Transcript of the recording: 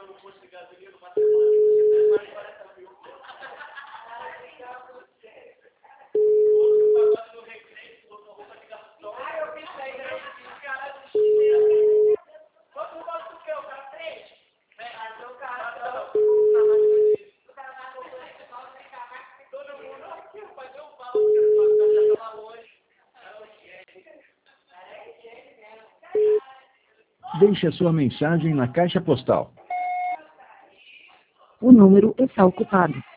Deixe a sua mensagem na caixa postal. O número está ocupado.